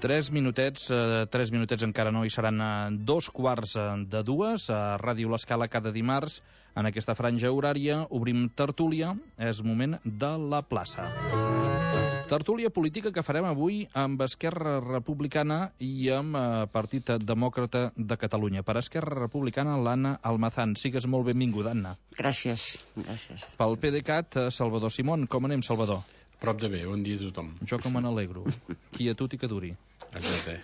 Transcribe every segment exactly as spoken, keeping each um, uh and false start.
Tres minutets, eh, tres minutets encara no, hi seran eh, dos quarts eh, de dues, a Ràdio L'Escala cada dimarts, en aquesta franja horària, obrim tertúlia, és moment de la plaça. Tertúlia política que farem avui amb Esquerra Republicana i amb eh, Partit Demòcrata de Catalunya. Per Esquerra Republicana, l'Anna Almazán. Sigues molt benvinguda, Anna. Gràcies, gràcies. Pel PDeCAT, eh, Salvador Simón. Com anem, Salvador? Prop de bé, bon dia a tothom. Jo com me n'alegro. Quietut i que duri. Exacte.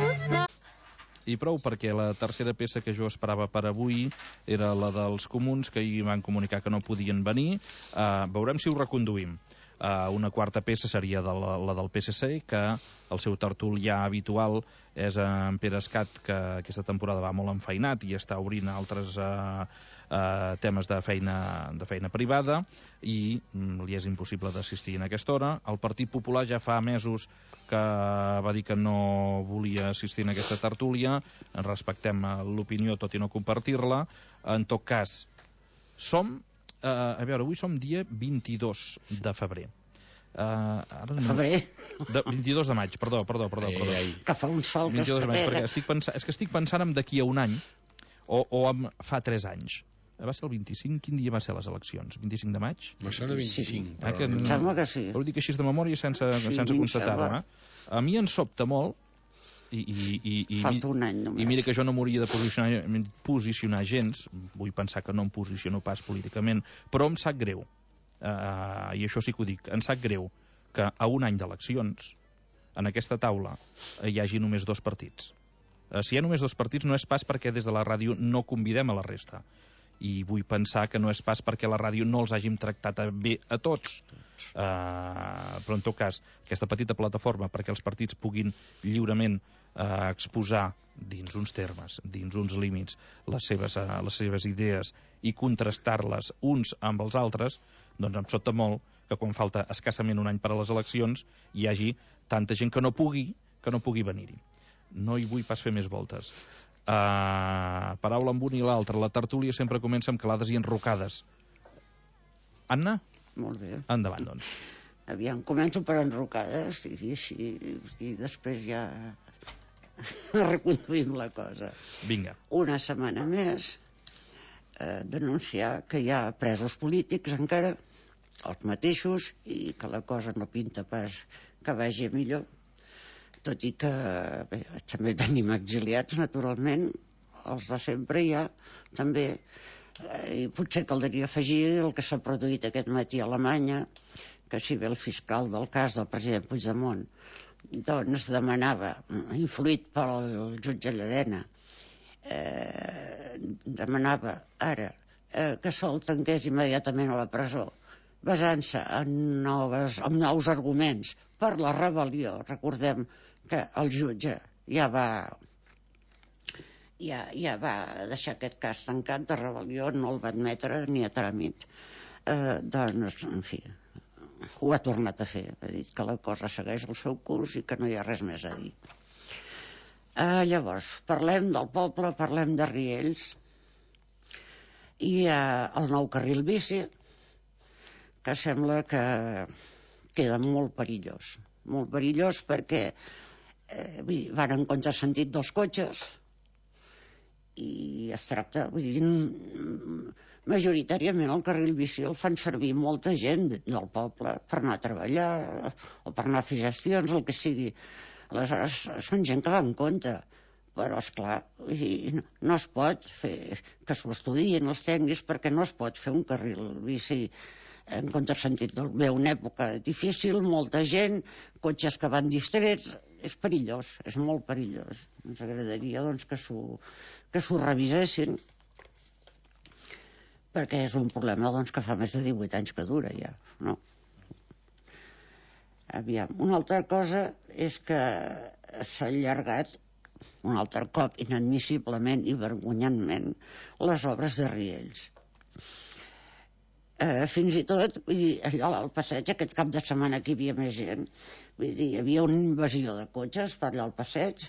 I prou, perquè la tercera peça que jo esperava per avui era la dels comuns, que ahir van comunicar que no podien venir. Uh, veurem si ho reconduïm. Uh, una quarta peça seria de la, la del P S C, que el seu tertulià habitual és en Pere Escat, que aquesta temporada va molt enfeinat i està obrint altres uh, uh, temes de feina, de feina privada, i mm, li és impossible d'assistir en aquesta hora. El Partit Popular ja fa mesos que va dir que no volia assistir en aquesta tertúlia. Respectem l'opinió tot i no compartir-la. En tot cas, som Uh, a veure, avui som dia vint-i-dos de febrer. Uh, ara no... Febrer? De, vint-i-dos de maig, perdó, perdó, perdó. Ei, perdó. ei. Que fa un sol que vint-i-dos de maig, es perquè estic pensant, és que estic pensant en d'aquí a un any, o, o en fa tres anys. Va ser el vint-i-cinc, quin dia va ser les eleccions? vint-i-cinc de maig? Me sona vint-i-cinc, Ah, que, Em sembla que sí. Ho dic així de memòria sense, Sí, sense em constatar-ho. sembla. Eh? A mi em sobta molt, i, i, i, i, Falta un any només. i mira que jo no m'hauria de posicionar, posicionar gens, vull pensar que no em posiciono pas políticament, però em sap greu, uh, i això sí que ho dic, em sap greu que a un any d'eleccions en aquesta taula uh, hi hagi només dos partits. Uh, si hi ha només dos partits no és pas perquè des de la ràdio no convidem a la resta, i vull pensar que no és pas perquè la ràdio no els hàgim tractat bé a tots, uh, però en tot cas aquesta petita plataforma perquè els partits puguin lliurement uh, exposar dins uns termes, dins uns límits les seves, uh, les seves idees i contrastar-les uns amb els altres, doncs em sobta molt que quan falta escassament un any per a les eleccions hi hagi tanta gent que no pugui que no pugui venir-hi. No hi vull pas fer més voltes. Uh, paraula amb un i l'altre. La tertúlia sempre comença amb calades i enrocades. Anna? Molt bé. Endavant, doncs. Aviam, començo per enrocades i així, i després ja reconduïm la cosa. Vinga. Una setmana més eh, denunciar que hi ha presos polítics encara, els mateixos, i que la cosa no pinta pas que vagi millor. Tot i que bé, també tenim exiliats, naturalment, els de sempre ja, també, eh, i potser caldria afegir el que s'ha produït aquest matí a Alemanya, que si bé el fiscal del cas del president Puigdemont doncs demanava, influït pel jutge Llarena, eh, demanava ara eh, que se'l tanqués immediatament a la presó, basant-se en, noves, en nous arguments per la rebel·lió. Recordem que el jutge ja va ja, ja va deixar aquest cas tancat de rebel·lió, no el va admetre ni a tràmit. Eh, doncs, en fi, ho ha tornat a fer, ha dit que la cosa segueix el seu curs i que no hi ha res més a dir. Eh, llavors, parlem del poble, parlem de Riells, i eh, el nou carril bici, que sembla que queda molt perillós, molt perillós perquè eh, van en contrasentit dels cotxes i es tracta, vull dir, majoritàriament el carril bici el fan servir molta gent del poble per anar a treballar o per anar a fer gestions, el que sigui. Aleshores són gent que va en compte, però esclar, no es pot fer, que s'ho estudien els tècnics, perquè no es pot fer un carril bici en contrasentit. Ve una època difícil, molta gent, cotxes que van distrets, és perillós, és molt perillós. Ens agradaria doncs, que s'ho que s'ho revisessin, perquè és un problema doncs, que fa més de divuit anys que dura ja, no? Aviam, una altra cosa és que s'ha allargat un altre cop inadmissiblement i vergonyantment les obres de Riells. Eh, fins i tot, vull dir, allò al passeig, aquest cap de setmana que hi havia més gent, vull dir, hi havia una invasió de cotxes per allà al passeig,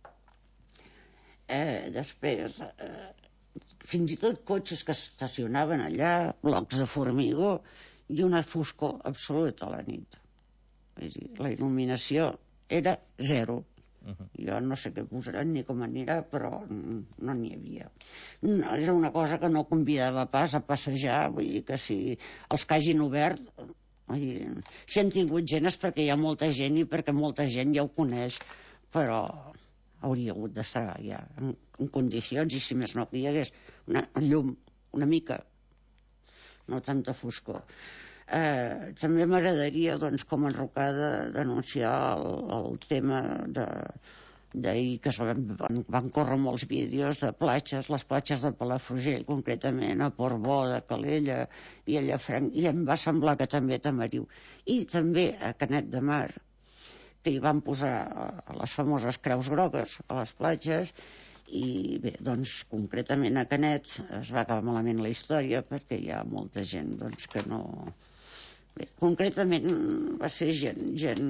eh, després eh, fins i tot cotxes que s'estacionaven allà, blocs de formigó i una foscor absoluta a la nit. Vull dir, la il·luminació era zero, Uh-huh. Jo no sé què posaran ni com anirà, però no n'hi havia. No, era una cosa que no convidava pas a passejar, vull dir que si els que hagin obert, vull dir, si han tingut gent és perquè hi ha molta gent i perquè molta gent ja ho coneix, però hauria hagut d'estar ja en, en condicions, i si més no que hi hagués una llum, una mica, no tanta foscor. Eh, també m'agradaria, doncs, com a enrocada, denunciar el, el tema de d'ahir, que es van, van, van córrer molts vídeos de platges, les platges de Palafrugell, concretament a Portbó, de Calella i a Llafranc, i em va semblar que també a Tamariu, i també a Canet de Mar, que hi van posar les famoses creus grogues a les platges. I bé, doncs concretament a Canet es va acabar malament la història perquè hi ha molta gent doncs que no... Bé, concretament va ser gent, gent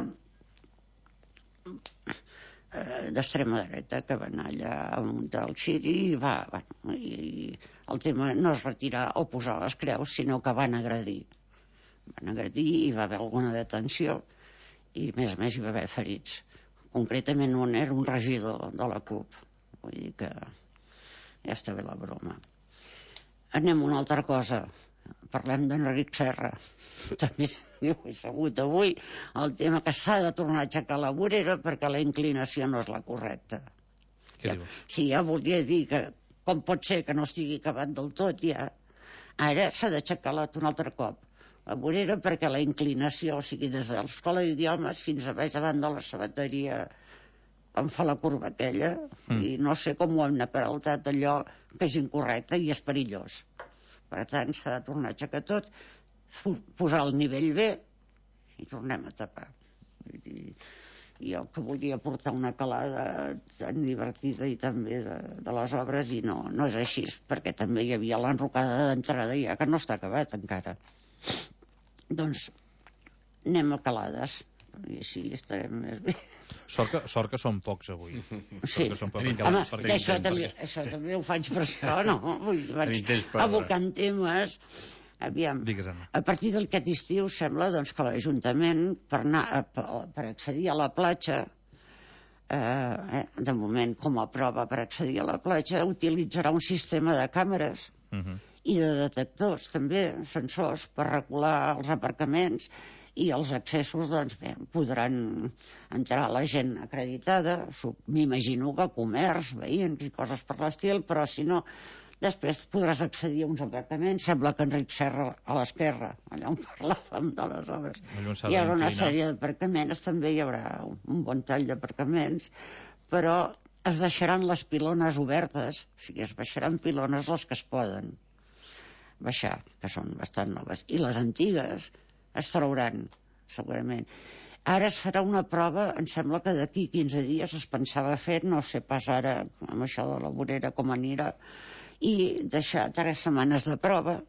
eh, d'extrema dreta que va anar allà a muntar el circ i va, bueno, i el tema no és retirar o posar les creus, sinó que van agredir. Van agredir i va haver alguna detenció i a més a més hi va haver ferits. Concretament un era un regidor de la CUP. Vull dir que ja està bé la broma. Anem a una altra cosa. Parlem d'Enric Serra. També he sabut avui el tema que s'ha de tornar a aixecar la vorera perquè la inclinació no és la correcta. Què ja, dius? sí, ja volia dir que com pot ser que no estigui acabat del tot ja. Ara s'ha d'aixecar un altre cop la vorera perquè la inclinació, o sigui, des de l'escola d'idiomes fins a baix davant de la sabateria, em fa la curva aquella, mm. i no sé com ho hem apareltat allò que és incorrecte i és perillós. Per tant, s'ha de tornar a aixecar tot, posar el nivell bé i tornem a tapar. I, i jo que volia portar una calada tan divertida i també de, de les obres, i no, no és així, perquè també hi havia l'enrocada d'entrada ja, que no està acabat encara. Doncs anem a calades, i així estarem més bé. Sort que, sort que són pocs avui. Sí, que són pocs, home, perquè, perquè això, perquè... també, això també ho faig per això, no? Vull dir, vaig per... abocant temes. Aviam, Digues, Anna. a partir d'aquest estiu sembla doncs, que l'Ajuntament, per, anar a, per accedir a la platja, eh, eh, de moment com a prova per accedir a la platja, utilitzarà un sistema de càmeres Uh -huh. i de detectors, també, sensors, per regular els aparcaments i els accessos, doncs bé, podran entrar la gent acreditada, m'imagino que comerç, veïns i coses per l'estil, però si no, després podràs accedir a uns aparcaments. Sembla que Enric Serra a l'esquerra, allà on parlàvem de les obres, hi haurà una sèrie d'aparcaments, també hi haurà un bon tall d'aparcaments, però es deixaran les pilones obertes, o sigui, es baixaran pilones les que es poden baixar, que són bastant noves, i les antigues es trauran, segurament. Ara es farà una prova, em sembla que d'aquí quinze dies es pensava fer, no sé pas ara amb això de la vorera com anirà, i deixar tres setmanes de prova.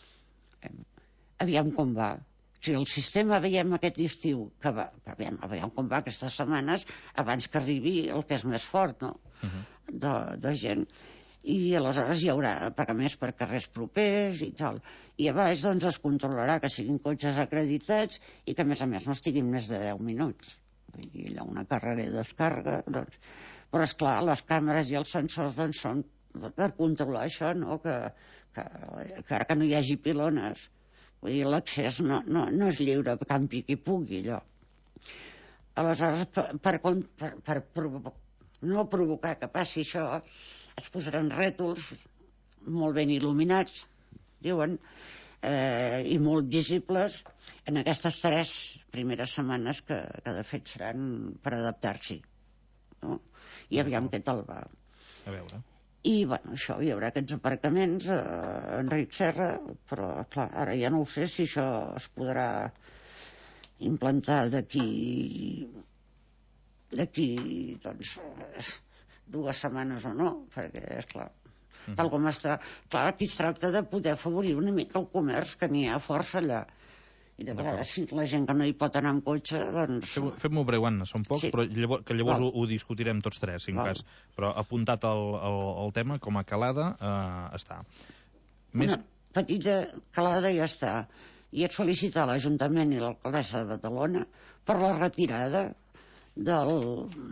Aviam com va. O sigui, el sistema, veiem aquest estiu, que va, aviam, aviam com va aquestes setmanes, abans que arribi el que és més fort, no? Uh-huh. de, de gent. I aleshores hi haurà pagaments per carrers propers i tal. I a baix doncs es controlarà que siguin cotxes acreditats i que a més a més no estiguin més de deu minuts. Vull dir, allà una càrrega i descàrrega, doncs. Però esclar, les càmeres i els sensors doncs són per controlar això, no? Que, que, que ara que no hi hagi pilones, vull dir, l'accés no, no, no és lliure, campi qui pugui, allò. Aleshores, per, per, per, per provo no provocar que passi això, es posaran rètols molt ben il·luminats, diuen, eh, i molt visibles en aquestes tres primeres setmanes que, que de fet seran per adaptar-s'hi, no? I aviam què tal va. A veure. I, bueno, això, hi haurà aquests aparcaments a eh, Enric Serra, però, clar, ara ja no ho sé si això es podrà implantar d'aquí d'aquí, doncs, dues setmanes o no, perquè, esclar, mm. tal com està, clar, aquí es tracta de poder afavorir una mica el comerç, que n'hi ha força allà. I de vegades, si la gent que no hi pot anar amb cotxe, doncs... Fem-ho breu, Anna, són pocs, sí. Però llavors, que llavors ho, ho discutirem tots tres, si en cas. Però apuntat el, el, el tema, com a calada, eh, està. Més... Una petita calada ja està. I et felicitar l'Ajuntament i l'alcaldessa de Badalona per la retirada del,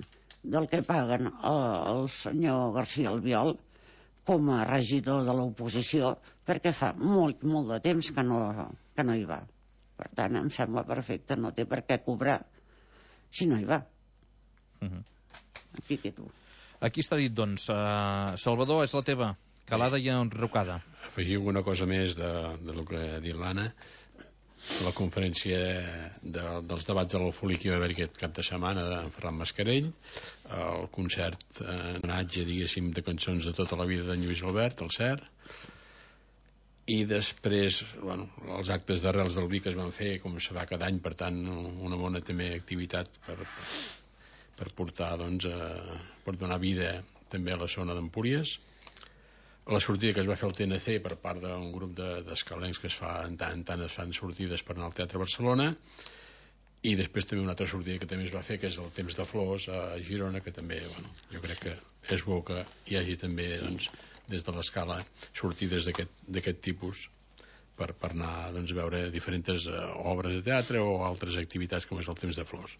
del que paguen el, el senyor García Albiol com a regidor de l'oposició, perquè fa molt, molt de temps que no, que no hi va. Per tant, em sembla perfecte, no té per què cobrar si no hi va. Uh -huh. Aquí quedo. Aquí està dit, doncs. Uh, Salvador, és la teva. Calada i enrocada. Afegir alguna cosa més de, de lo que ha dit l'Anna. La conferència de, dels debats de l'Alfolí que hi va haver aquest cap de setmana de Ferran Mascarell, el concert en homenatge, diguéssim, de cançons de tota la vida d'en Lluís Albert, el cert, i després, bueno, els actes d'Arrels del Vi que es van fer, com se fa cada any, per tant, una bona també activitat per, per portar, doncs, a, per donar vida també a la zona d'Empúries. La sortida que es va fer al T N C per part d'un grup d'escalencs que es fa en tant en tant es fan sortides per anar al Teatre Barcelona, i després també una altra sortida que també es va fer, que és el Temps de Flors a Girona, que també, bueno, jo crec que és bo que hi hagi també, doncs, des de l'escala sortides d'aquest tipus per, per anar, doncs, a veure diferents uh, obres de teatre o altres activitats com és el Temps de Flors.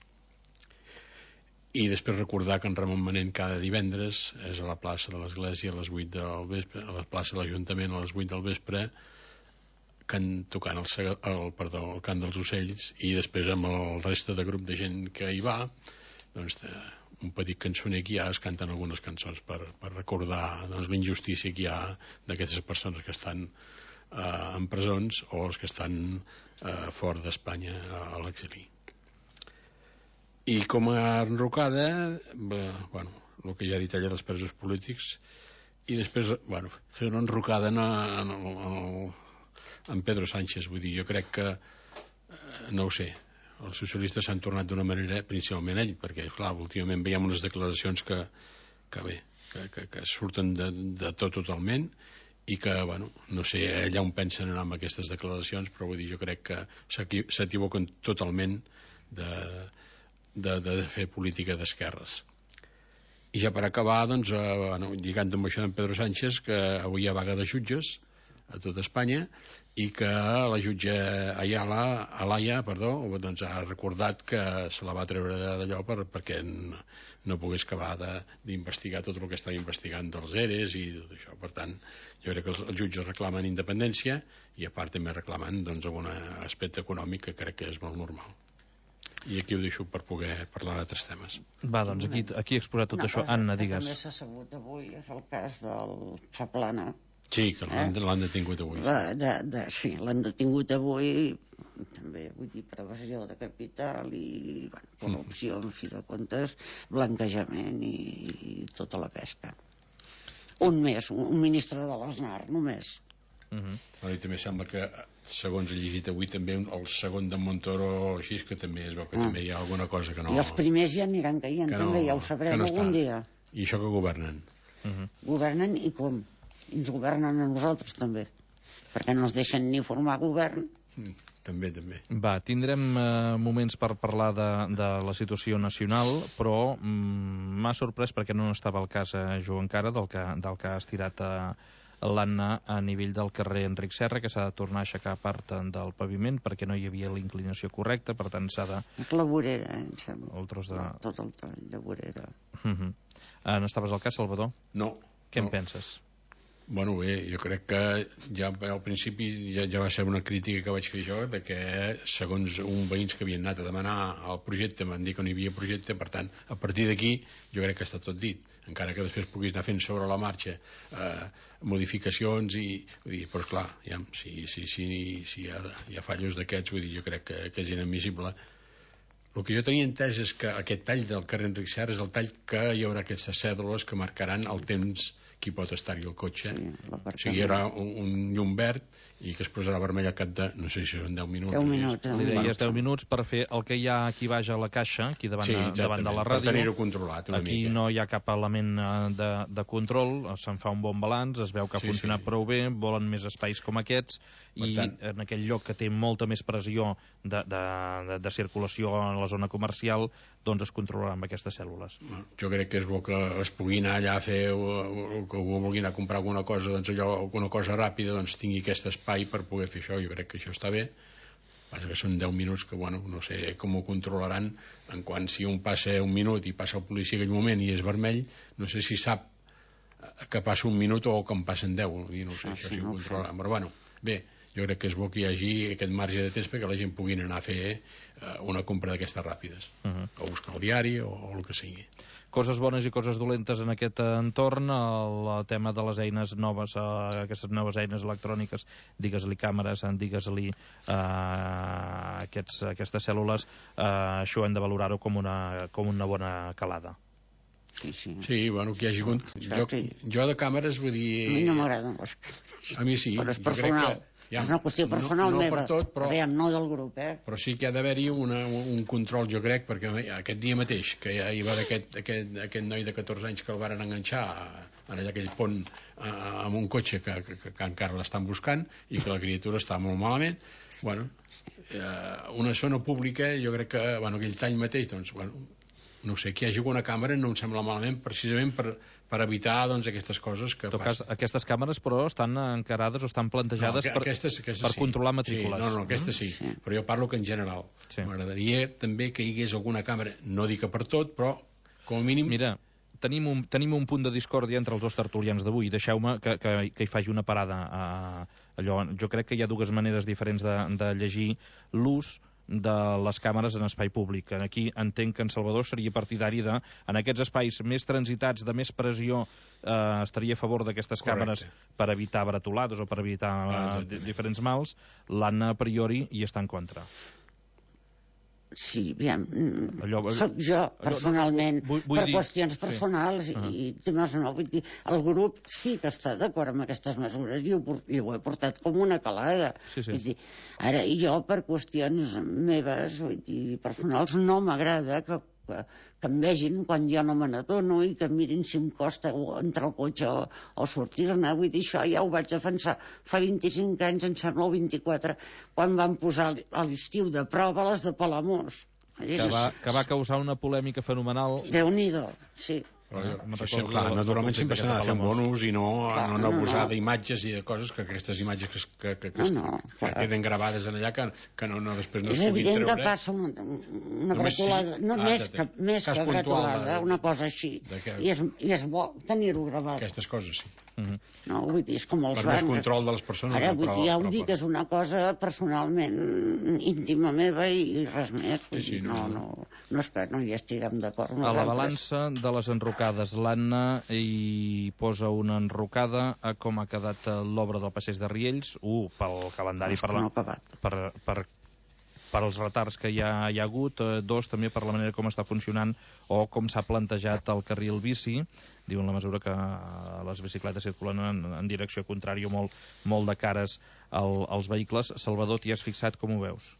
I després recordar que en Ramon Manent cada divendres és a la plaça de l'Església a les vuit del vespre, a la plaça de l'Ajuntament a les vuit del vespre, can, tocant el, el, perdó, el cant dels ocells, i després amb el reste de grup de gent que hi va, doncs, un petit cançoner que hi ha, es canten algunes cançons per, per recordar, doncs, la injustícia que hi ha d'aquestes persones que estan eh, en presons o els que estan eh, fora d'Espanya a l'exili. I com a enrocada, bé, bueno, el que ja ha dit allà dels presos polítics, i després, bueno, fer una enrocada en, en, en, en Pedro Sánchez, vull dir, jo crec que, eh, no ho sé, els socialistes s'han tornat d'una manera, principalment ell, perquè, clar, últimament veiem unes declaracions que, que bé, que, que, que surten de, de tot totalment, i que, bueno, no sé allà on pensen anar amb aquestes declaracions, però vull dir, jo crec que s'equivoquen totalment de... De, de fer política d'esquerres. I ja per acabar, doncs, eh, bueno, lligant amb això d'en Pedro Sánchez, que avui hi ha vaga de jutges a tot Espanya, i que la jutge Ayala, Alaya, perdó, doncs ha recordat que se la va treure d'allò per, perquè no, no pogués acabar d'investigar tot el que estava investigant dels E R Es i tot això. Per tant, jo crec que els, els jutges reclamen independència i a part també reclamen, doncs, algun aspecte econòmic que crec que és molt normal. I aquí ho deixo per poder parlar d'altres temes. Va, doncs aquí, aquí he exposat tot una això. Anna, digues. També s'ha sabut avui, és el cas del Chaplana. Sí, que l'han eh? detingut avui. De, de, de, sí, l'han detingut avui, també, vull dir, per evasió de capital i, bueno, corrupció, en fi de comptes, blanquejament i, i tota la pesca. Un més, un ministre de l'Aznar, només. Uh -huh. Bueno, i també sembla que, segons he llegit avui, també el segon de Montoro, així, que també es veu que ah. també hi ha alguna cosa que no... I els primers ja aniran caient, no, també, ja ho sabrem no algun dia. I això que governen. Uh -huh. Governen i com? I ens governen a nosaltres també, perquè no ens deixen ni formar govern. Mm, també, també. Va, tindrem eh, moments per parlar de, de la situació nacional, però mm, m'ha sorprès perquè no estava el cas a Joan encara del que, del que ha estirat a l'Anna a nivell del carrer Enric Serra, que s'ha de tornar a aixecar part del paviment perquè no hi havia la inclinació correcta, per tant s'ha de... És la vorera, eh, em sembla. El tros de... No, tot el tall de vorera. Uh -huh. uh, N'estaves al cas, Salvador? No. Què no. en penses? Bueno, bé, jo crec que ja al principi ja, ja va ser una crítica que vaig fer jo, de que segons un veïns que havien anat a demanar el projecte van dir que no hi havia projecte, per tant, a partir d'aquí jo crec que està tot dit, encara que després puguis anar fent sobre la marxa eh, modificacions i, vull dir, però esclar, ja, si, si, si, si hi ha, hi ha fallos d'aquests, vull dir, jo crec que, que és inadmissible. El que jo tenia entès és que aquest tall del carrer Enric Serra és el tall que hi haurà aquestes cèdules que marcaran el temps qui pot estar-hi al cotxe. Sí, o sigui, hi haurà un, un llum verd i que es posarà vermell al cap de, no sé si són deu minuts. deu minuts. Li deies deu minuts per fer el que hi ha aquí baix a la caixa, aquí davant, sí, de, davant de la ràdio. Per tenir-ho controlat una aquí mica. No hi ha cap element de, de control, se'n fa un bon balanç, es veu que ha sí, funcionat sí. prou bé, volen més espais com aquests, per i tant, en aquell lloc que té molta més pressió de, de, de, de circulació en la zona comercial, doncs es controlarà amb aquestes cèl·lules. Jo crec que és bo que es pugui anar allà a fer, o que vulgui anar a comprar alguna cosa, doncs allò, alguna cosa ràpida, doncs tingui aquest espai per poder fer això. Jo crec que això està bé, Passa que són deu minuts que, bueno, no sé com ho controlaran, en quant si un passa un minut i passa el policia en aquell moment i és vermell, no sé si sap que passa un minut o que en passen deu, i no sé, ah, això sí, sí ho controlaran. Però, bueno, bé, jo crec que és bo que hi hagi aquest marge de temps perquè la gent pugui anar a fer eh, una compra d'aquestes ràpides, uh -huh. o buscar el diari o, o el que sigui. Coses bones i coses dolentes en aquest entorn, el tema de les eines noves, eh, aquestes noves eines electròniques, digues-li càmeres, digues-li eh, aquests, aquestes cèl·lules, eh, això hem de valorar-ho com una, com una bona calada. Sí, sí. Sí, bueno, que hi hagi... Jo, jo de càmeres, vull dir... A mi no m'agraden les càmeres. A mi sí. Però és personal. Ja, és una qüestió personal no, no meva. Per tot, però, Aviam, no del grup, eh? Però sí que ha d'haver-hi un control, jo crec, perquè aquest dia mateix, que hi va aquest, aquest, aquest noi de catorze anys que el varen enganxar en allà aquell pont eh, amb un cotxe que, que, que encara l'estan buscant i que la criatura està molt malament, bueno, eh, una zona pública, jo crec que, bueno, aquell tall mateix, doncs, bueno, no sé, que hi hagi alguna càmera no em sembla malament, precisament per, per evitar doncs, aquestes coses que passen. Cas, aquestes càmeres, però, estan encarades o estan plantejades no, per, aquestes, aquestes per sí. controlar matrícules. Sí, no, no, aquestes sí, sí, però jo parlo que en general. Sí. M'agradaria també que hi hagués alguna càmera, no dic que per tot, però com a mínim... Mira, tenim un, tenim un punt de discòrdia entre els dos tertulians d'avui. Deixeu-me que, que, que hi faci una parada. A, allò. Jo crec que hi ha dues maneres diferents de, de llegir l'ús de les càmeres en espai públic. Aquí entenc que en Salvador seria partidari de, en aquests espais més transitats, de més pressió, eh, estaria a favor d'aquestes càmeres per evitar bretolades o per evitar ah, eh, diferents mals. L'Anna, a priori, hi està en contra. Sí, aviam, allò, soc jo, personalment, allò, vull, vull per dir, qüestions personals sí. i, uh -huh. i temes no, vull dir, el grup sí que està d'acord amb aquestes mesures i ho, i ho he portat com una calada. Sí, sí. Vull dir, ara, jo per qüestions meves, vull dir, personals, no m'agrada que, que, que em vegin quan jo no me n'adono i que mirin si em costa entrar al cotxe o, o sortir-ne. Vull dir, això ja ho vaig defensar fa vint-i-cinc anys, em sembla, o vint-i-quatre, quan van posar a l'estiu de prova les de Palamós. Que va, que va causar una polèmica fenomenal. Déu-n'hi-do, sí. Però jo, sí, sí, clar, naturalment sempre s'ha de fer un bonus i no, clar, no, no abusar no, no. d'imatges i de coses, que aquestes imatges que, que, que, que, no, no, que queden gravades en allà que, que no, no, després no es puguin treure. És evident que passa una, una bretolada, no, ah, més que, més que bretolada, una cosa així, que... i, és, i és bo tenir-ho gravat. Aquestes coses, sí. Mm-hmm. No, vull dir, és com els per més control de les persones. Ara, no, vull dir, ja ho però, dic, però... és una cosa personalment íntima meva i, i res més. Vull sí, sí, dir, no, no, no, no és que no hi estiguem d'acord. A la balança de les enrocades, l'Anna hi posa una enrocada a com ha quedat l'obra del Passeig de Riells, un, pel calendari, per, la, no per, per, per els retards que hi ha, hi ha hagut, dos, també per la manera com està funcionant o com s'ha plantejat el carril bici. Diu, en la mesura que les bicicletes circulen en, en direcció contrària, molt, molt de cares al, als vehicles. Salvador, t'hi has fixat, com ho veus?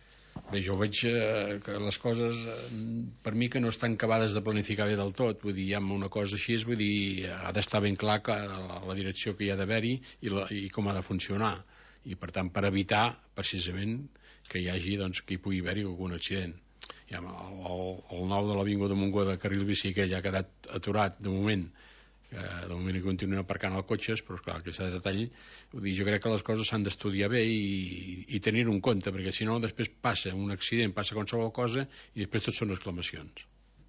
Bé, jo veig eh, que les coses, eh, per mi, que no estan acabades de planificar bé del tot. Vull dir, hi ha una cosa així, vull dir, ha d'estar ben clar que la, la direcció que hi ha d'haver-hi i, la, i com ha de funcionar. I, per tant, per evitar, precisament, que hi hagi, doncs, que hi pugui haver-hi algun accident. Ja, el, el, el nou de l'Avinguda de Montgó de carril bici, que ja ha quedat aturat de moment, que de moment hi continuen aparcant els cotxes, però esclar, que s'ha de detall, vull dir, jo crec que les coses s'han d'estudiar bé i, i tenir-ho en compte, perquè si no després passa un accident, passa qualsevol cosa i després tot són exclamacions.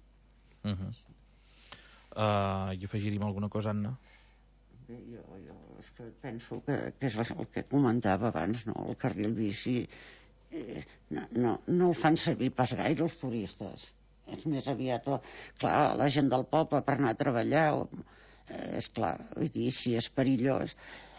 Uh -huh. uh, I afegiríem alguna cosa, Anna? Bé, jo, jo és que penso que, que és el que comentava abans, no? El carril bici no, no, no el fan servir pas gaire els turistes. És més aviat, clar, la gent del poble per anar a treballar, o, eh, és clar, vull dir, si és perillós.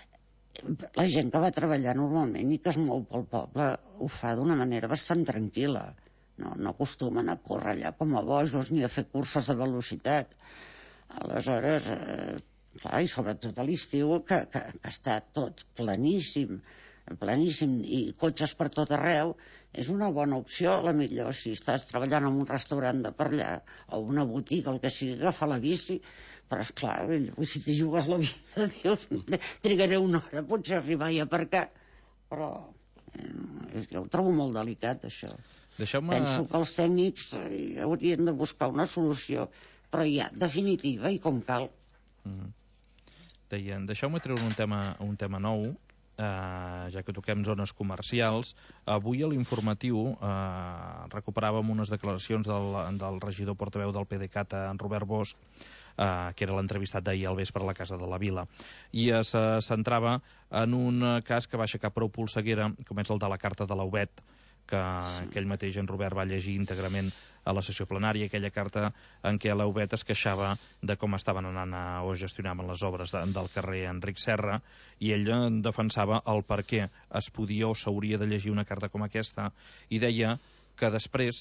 La gent que va a treballar normalment i que es mou pel poble ho fa d'una manera bastant tranquil·la. No, no acostumen a córrer allà com a bojos ni a fer curses de velocitat. Aleshores, eh, clar, i sobretot a l'estiu, que, que, que està tot planíssim, planíssim i cotxes per tot arreu, és una bona opció. A la millor, si estàs treballant en un restaurant de per allà o una botiga, el que sigui, agafar la bici, però esclar, si t'hi jugues la vida, dius, trigaré una hora potser a arribar i aparcar, però eh, jo ho trobo molt delicat, això. Penso que els tècnics eh, haurien de buscar una solució, però ja, definitiva i com cal. Mm. Deien, deixeu-me treure un tema, un tema nou. eh, ja que toquem zones comercials, avui a l'informatiu eh, recuperàvem unes declaracions del, del regidor portaveu del PDeCAT, en Robert Bosch, eh, que era l'entrevistat d'ahir al vespre a la Casa de la Vila, i es eh, centrava en un cas que va aixecar prou polseguera, com és el de la carta de l'Aubet, que sí. aquell mateix en Robert va llegir íntegrament a la sessió plenària, aquella carta en què l'Aubet es queixava de com estaven anant a, o gestionaven les obres de, del carrer Enric Serra, i ell defensava el per què es podia o s'hauria de llegir una carta com aquesta, i deia que després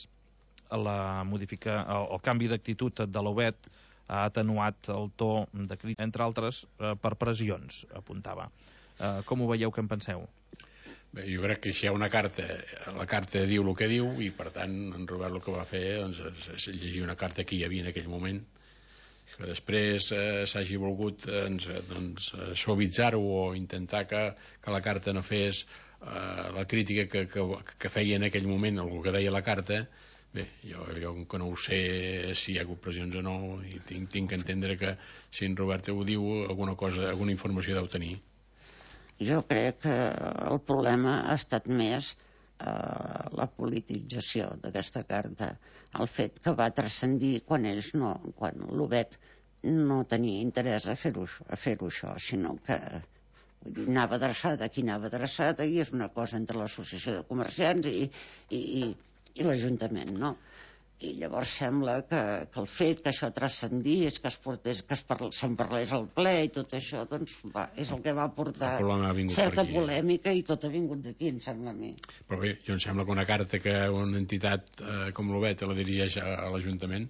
la modifica, el, el canvi d'actitud de l'Aubet ha atenuat el to de crítica, entre altres eh, per pressions, apuntava. Eh, com ho veieu, què en penseu? Bé, jo crec que si hi ha una carta, la carta diu el que diu, i per tant en Robert el que va fer doncs, és, és llegir una carta que hi havia en aquell moment, que després eh, s'hagi volgut eh, doncs, suavitzar-ho o intentar que, que la carta no fes eh, la crítica que, que, que feia en aquell moment el que deia la carta. Bé, jo, jo que no ho sé si hi ha hagut pressions o no, i tinc, tinc que entendre que si en Robert ho diu, alguna cosa, alguna informació deu tenir. Jo crec que el problema ha estat més eh, la politització d'aquesta carta, el fet que va transcendir quan ells no, quan l'Aubet no tenia interès a fer-ho a fer-ho això, sinó que vull dir, anava adreçada a qui anava adreçada, i és una cosa entre l'associació de comerciants i, i, i, i l'Ajuntament, no? I llavors sembla que, que el fet que això transcendís, que es portés, que es parl, se'n parlés al ple i tot això, doncs va, és el que va portar certa polèmica, i tot ha vingut d'aquí, em sembla a mi. Però bé, jo em sembla que una carta que una entitat eh, com l'Aubet la dirigeix a, a l'Ajuntament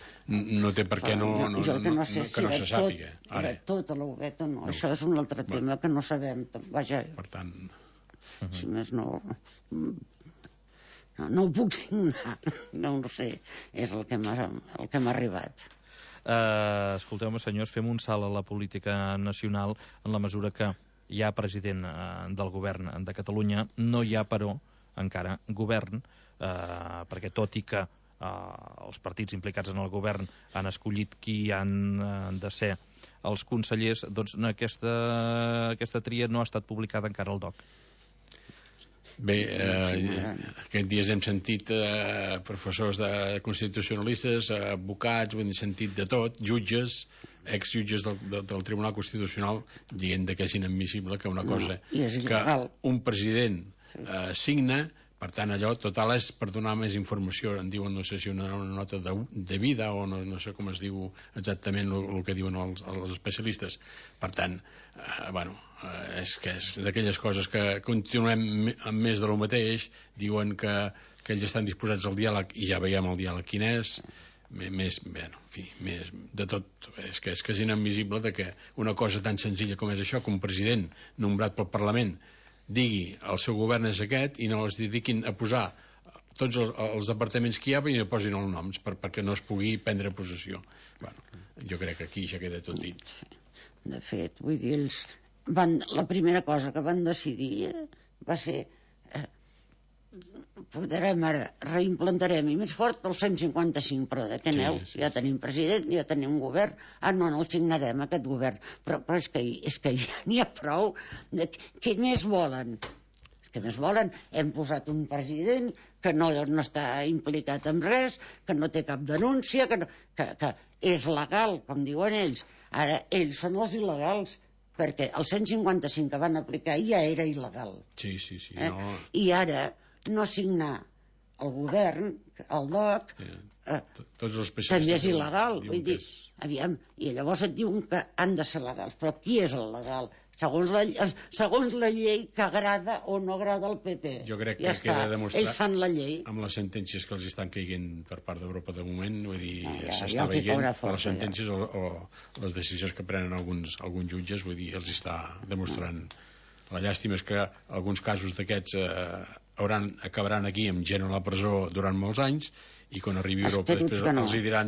no té per què no, no, no, no, no, si que no se sàpiga. Ara. Tot a l'Aubet o no. no, això és un altre tema que no sabem. Vaja, per tant, si més no... No, no ho puc signar, no ho sé, és el que m'ha el que m'ha arribat. Uh, escolteu-me, senyors, fem un salt a la política nacional en la mesura que hi ha president uh, del govern de Catalunya, no hi ha, però, encara govern, uh, perquè tot i que uh, els partits implicats en el govern han escollit qui han uh, de ser els consellers, doncs aquesta, aquesta tria no ha estat publicada encara al D O C. Bé, eh, aquests dies hem sentit eh, professors de constitucionalistes, eh, advocats, hem sentit de tot, jutges, exjutges del, del, del Tribunal Constitucional, dient que és inadmissible que una cosa no, que un president eh, signa, per tant allò total és per donar més informació, en diuen, no sé si una, una nota de, de vida o no, no sé com es diu exactament el, el que diuen els, els especialistes. Per tant, eh, bueno, eh, és que és d'aquelles coses que continuem amb més de lo mateix, diuen que, que ells estan disposats al diàleg i ja veiem el diàleg quin és, més, bueno, en fi, més de tot, és que, és que és inadmissible de que una cosa tan senzilla com és això, que un president nombrat pel Parlament digui el seu govern és aquest i no es dediquin a posar tots els, els departaments que hi ha i no posin els noms per, perquè no es pugui prendre possessió. Bueno, jo crec que aquí ja queda tot dit. De fet, vull dir, ells van, la primera cosa que van decidir va ser eh, podrem ara, reimplantarem i més fort el cent cinquanta-cinc, però de què aneu? Sí, sí. Ja tenim president, ja tenim govern, ah no, no el signarem aquest govern, però, però és, que, és que ja n'hi ha prou de, què més volen? Què més volen? Hem posat un president que no, no està implicat en res, que no té cap denúncia, que, no, que, que és legal, com diuen ells. Ara, ells són els il·legals, perquè el cent cinquanta-cinc que van aplicar ja era il·legal. Sí, sí, sí. Eh? No... I ara no signar el govern, el D O C, eh, tots els també és il·legal. Vull dir, és... aviam, i llavors et diuen que han de ser legals. Però qui és el legal? Segons la, segons la llei que agrada o no agrada al P P. Jo crec ja que queda demostrat ells fan la llei. Amb les sentències que els estan caiguent per part d'Europa de moment, vull dir, no, ja, s'està ja veient força, les sentències ja. o, o les decisions que prenen alguns, alguns jutges, vull dir, els està demostrant. La llàstima és que alguns casos d'aquests eh, hauran, acabaran aquí amb gent a la presó durant molts anys, i quan arribi a Europa després no. els hi diran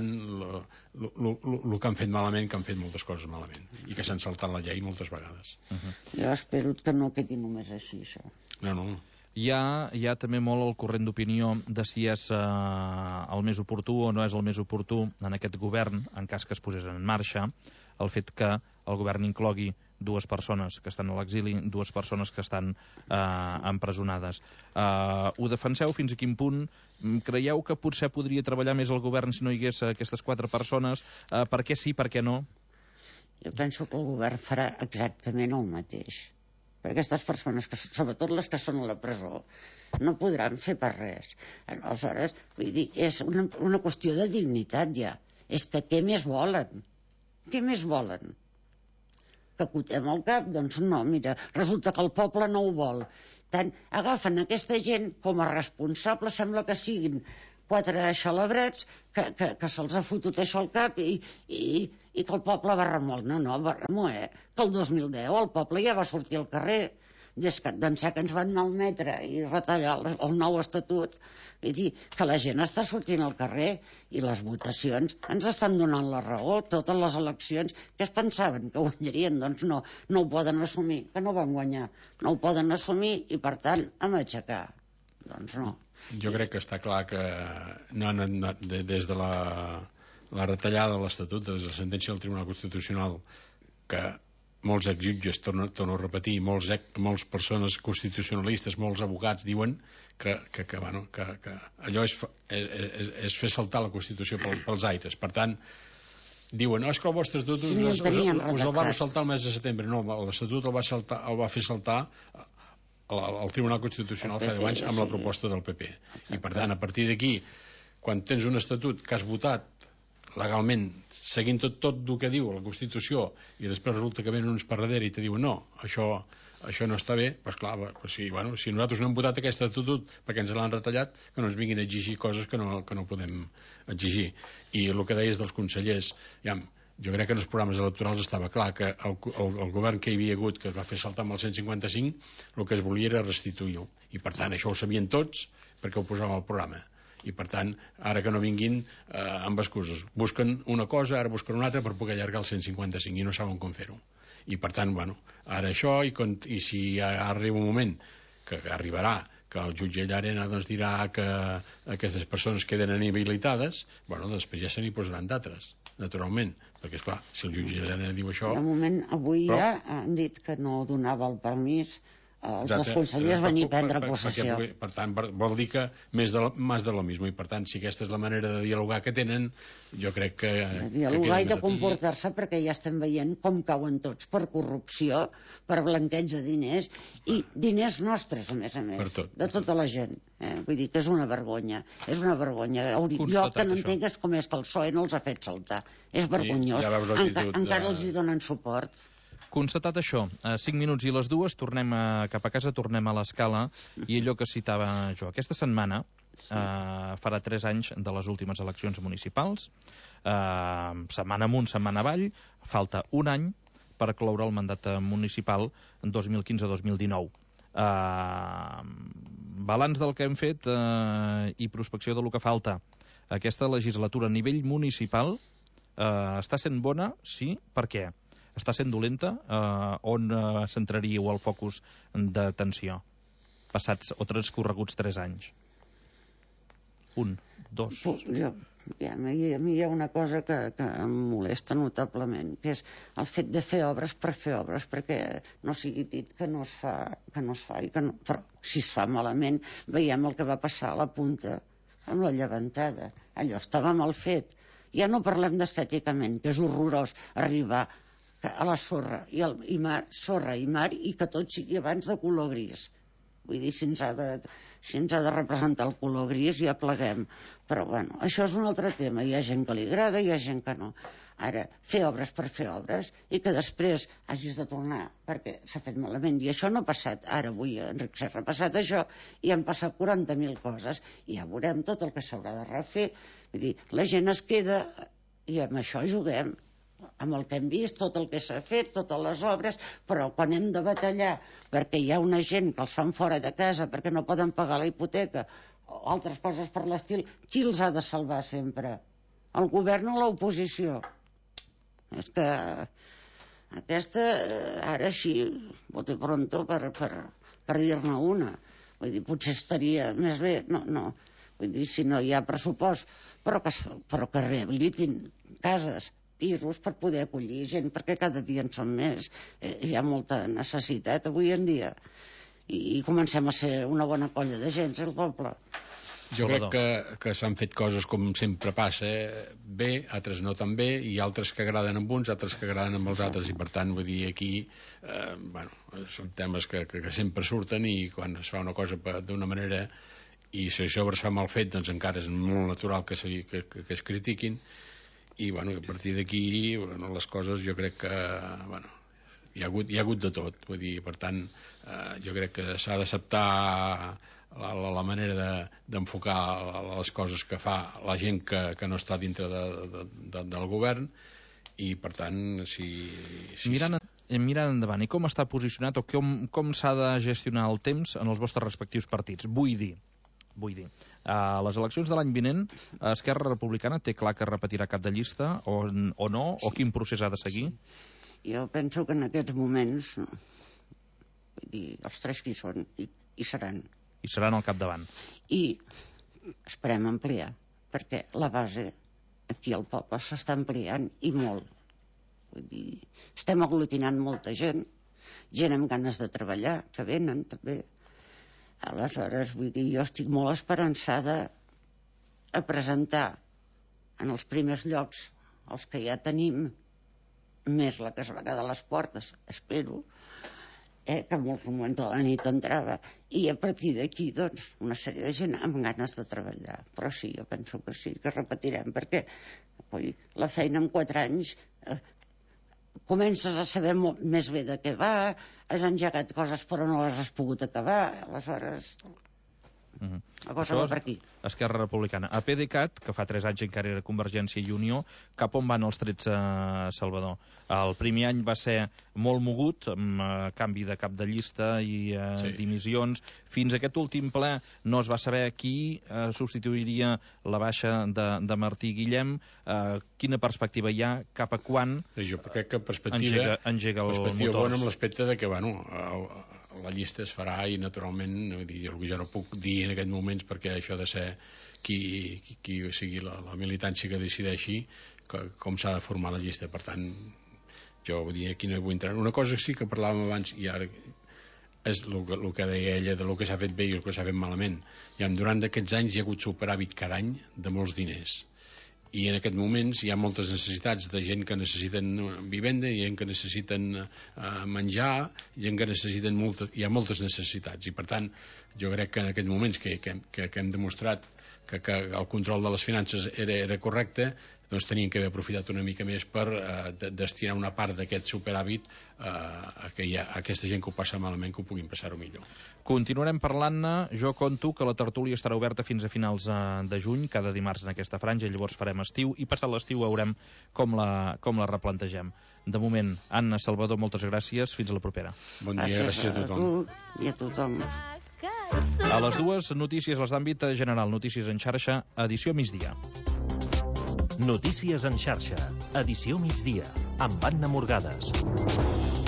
el que han fet malament, que han fet moltes coses malament i que s'han saltat la llei moltes vegades. Uh-huh. Jo espero que no quedi només així, això. No, no. Hi ha, hi ha també molt el corrent d'opinió de si és eh, el més oportú o no és el més oportú en aquest govern, en cas que es posés en marxa, el fet que el govern inclogui dues persones que estan a l'exili, dues persones que estan eh, empresonades. Eh, ho defenseu fins a quin punt? Creieu que potser podria treballar més el govern si no hi hagués aquestes quatre persones? Eh, per què sí, per què no? Jo penso que el govern farà exactament el mateix. Per aquestes persones, que, sobretot les que són a la presó, no podran fer per res. Aleshores, vull dir, és una, una qüestió de dignitat ja. És que què més volen? Què més volen? Que acotem el cap? Doncs no, mira, resulta que el poble no ho vol. Tant, agafen aquesta gent com a responsables, sembla que siguin quatre xalabrets que, que, que se'ls ha fotut això al cap i, i, i que el poble va remol. No, no, va remoer. Que el dos mil deu el poble ja va sortir al carrer, des que d'ençà que ens van malmetre i retallar el, el nou estatut. Vull dir que la gent està sortint al carrer i les votacions ens estan donant la raó. Totes les eleccions que es pensaven que guanyarien, doncs no, no ho poden assumir, que no van guanyar. No ho poden assumir i, per tant, a m'aixecar. Doncs no. Jo crec que està clar que no han anat des de la, la retallada de l'Estatut, des de la sentència del Tribunal Constitucional, que molts exjutges, torno, torno a repetir, molts, molts persones constitucionalistes, molts abogats diuen que, que, que, bueno, que, que allò és, és, és fer saltar la Constitució pel, pels aires. Per tant, diuen, no, és que el vostre estatut sí, us, us, us, us el va saltar el mes de setembre. No, l'Estatut el va, saltar, el va fer saltar el, el Tribunal Constitucional fa deu anys amb la proposta del P P. I per tant, a partir d'aquí, quan tens un estatut que has votat legalment, seguint tot, tot el que diu la Constitució, i després resulta que venen uns per darrere i te diuen no, això, això no està bé, doncs clar, pues sí, bueno, si nosaltres no hem votat aquest estatut perquè ens l'han retallat, que no ens vinguin a exigir coses que no, que no podem exigir. I el que deies dels consellers, ja, jo crec que en els programes electorals estava clar que el, el, el govern que hi havia hagut, que es va fer saltar amb el cent cinquanta cinc, el que es volia era restituir-ho. I per tant, això ho sabien tots perquè ho posàvem al programa. I per tant, ara que no vinguin eh, amb excuses, busquen una cosa, ara busquen una altra per poder allargar el cent cinquanta cinc i no saben com fer-ho. I per tant, bueno, ara això, i, i si arriba un moment que, que arribarà, que el jutge Llarena doncs, dirà que aquestes persones queden inhabilitades, bueno, després ja se n'hi posaran d'altres, naturalment, perquè esclar, si el jutge Llarena diu això... De moment, avui però... ja han dit que no donava el permís els Exacte. Els consellers venir a prendre per, per, possessió. Per, per tant, vol dir que més de, més de lo mismo, i per tant, si aquesta és la manera de dialogar que tenen, jo crec que... De dialogar que i de comportar-se, perquè ja estem veient com cauen tots per corrupció, per blanqueig de diners, i diners nostres, a més a més, tot, de tota la gent. Eh? Vull dir que és una vergonya, és una vergonya. Jo que no entenc és com és que el P S O E no els ha fet saltar. És vergonyós. Sí, ja Enca encara de... els hi donen suport. Constatat això, a cinc minuts i les dues tornem a, cap a casa, tornem a l'escala i allò que citava jo. Aquesta setmana eh, farà tres anys de les últimes eleccions municipals, eh, setmana amunt, setmana avall, falta un any per cloure el mandat municipal dos mil quinze dos mil dinou. Eh, balanç del que hem fet eh, i prospecció del que falta. Aquesta legislatura a nivell municipal eh, està sent bona? Sí. Per què? Està sent dolenta? Eh, on eh, centraríeu el focus d'atenció? Passats o transcorreguts tres anys? Un, dos... Pues, jo, ja, a mi hi ha una cosa que, que em molesta notablement, que és el fet de fer obres per fer obres, perquè no sigui dit que no es fa, que no es fa i que no, però si es fa malament, veiem el que va passar a la Punta amb la llevantada. Allò estava mal fet. Ja no parlem d'estèticament, que és horrorós arribar a la sorra i, el, i mar, sorra i mar, i que tot sigui abans de color gris. Vull dir, si ens ha de, si ens ha de representar el color gris ja pleguem. Però bueno, això és un altre tema. Hi ha gent que li agrada, hi ha gent que no. Ara, fer obres per fer obres i que després hagis de tornar perquè s'ha fet malament. I això no ha passat. Ara avui Enric Serra ha passat això i han passat quaranta mil coses i ja veurem tot el que s'haurà de refer. Vull dir, la gent es queda i amb això juguem, amb el que hem vist, tot el que s'ha fet, totes les obres, però quan hem de batallar perquè hi ha una gent que els fan fora de casa perquè no poden pagar la hipoteca o altres coses per l'estil, qui els ha de salvar sempre? El govern o l'oposició? És que aquesta, ara així, bote pronto per, per, per dir-ne una. Vull dir, potser estaria més bé, no, no. Vull dir, si no hi ha pressupost, però que, però que rehabilitin cases pisos per poder acollir gent, perquè cada dia en són més. Eh, hi ha molta necessitat avui en dia. I, i comencem a ser una bona colla de gent, el poble. Jo crec que, que s'han fet coses com sempre passa, eh? bé, altres no tan bé, i altres que agraden amb uns, altres que agraden amb els altres, i per tant, vull dir, aquí eh, bueno, són temes que, que, que sempre surten, i quan es fa una cosa d'una manera i si això es fa mal fet, doncs encara és molt natural que, se, que, que, que es critiquin, i bueno, a partir d'aquí bueno, les coses jo crec que bueno, hi ha hagut, hi ha hagut de tot, vull dir, per tant eh, jo crec que s'ha d'acceptar la, la, la manera d'enfocar de, les coses que fa la gent que, que no està dintre de, de, de, del govern, i per tant si... si mirant, mirant endavant, i com està posicionat o com, com s'ha de gestionar el temps en els vostres respectius partits? Vull dir, vull dir, a les eleccions de l'any vinent, Esquerra Republicana té clar que repetirà cap de llista o, o no, sí. O quin procés ha de seguir? Sí. Jo penso que en aquests moments, vull dir, els tres que hi són, i, i seran. I seran al capdavant. I esperem ampliar, perquè la base aquí al poble s'està ampliant, i molt. Vull dir, estem aglutinant molta gent, gent amb ganes de treballar, que venen també. Aleshores, vull dir, jo estic molt esperançada a presentar en els primers llocs els que ja tenim, més la que es va quedar a les portes, espero, eh, que en molts moments de la nit entrava, i a partir d'aquí, doncs, una sèrie de gent amb ganes de treballar. Però sí, jo penso que sí, que repetirem, perquè oi, la feina en quatre anys... Eh, comences a saber molt més bé de què va, has engegat coses però no les has pogut acabar, aleshores uh-huh. la cosa va per aquí. Esquerra Republicana. A PDeCAT, que fa tres anys encara era Convergència i Unió, cap on van els trets, a Salvador? El primer any va ser molt mogut, amb uh, canvi de cap de llista i uh, sí. dimissions. Fins a aquest últim ple no es va saber qui uh, substituiria la baixa de, de Martí Guillem. Uh, quina perspectiva hi ha? Cap a quan jo crec que perspectiva, engega, engega el perspectiva motor? Bona amb l'aspecte de que, bueno, la llista es farà i naturalment, vull dir, jo no puc dir en aquests moments perquè això de ser qui, qui, qui sigui la, la militància que decideixi que, com s'ha de formar la llista. Per tant, jo vull dir, aquí no hi vull entrar. Una cosa sí que parlàvem abans i ara és el que, el que deia ella de lo que s'ha fet bé i el que s'ha fet malament. I durant aquests anys hi ha hagut superàvit cada any de molts diners, i en aquests moments hi ha moltes necessitats de gent que necessiten vivenda, hi ha gent que necessiten uh, menjar, hi ha gent que necessiten moltes, hi ha moltes necessitats, i per tant jo crec que en aquests moments que, que, que, que hem demostrat que, que el control de les finances era, era correcte, doncs tenien que haver aprofitat una mica més per uh, de, destinar una part d'aquest superàvit uh, a, que hi ha, a aquesta gent que ho passa malament, que ho puguin passar-ho millor. Continuarem parlant-ne. Jo conto que la tertúlia estarà oberta fins a finals de juny, cada dimarts en aquesta franja, llavors farem estiu, i passat l'estiu veurem com la, com la replantegem. De moment, Anna, Salvador, moltes gràcies. Fins a la propera. Bon dia, gràcies, gràcies a tothom. A tu i a tothom. A les dues, notícies, les d'àmbit general, notícies en xarxa, edició migdia. Notícies en xarxa, edició migdia, amb Anna Morgades.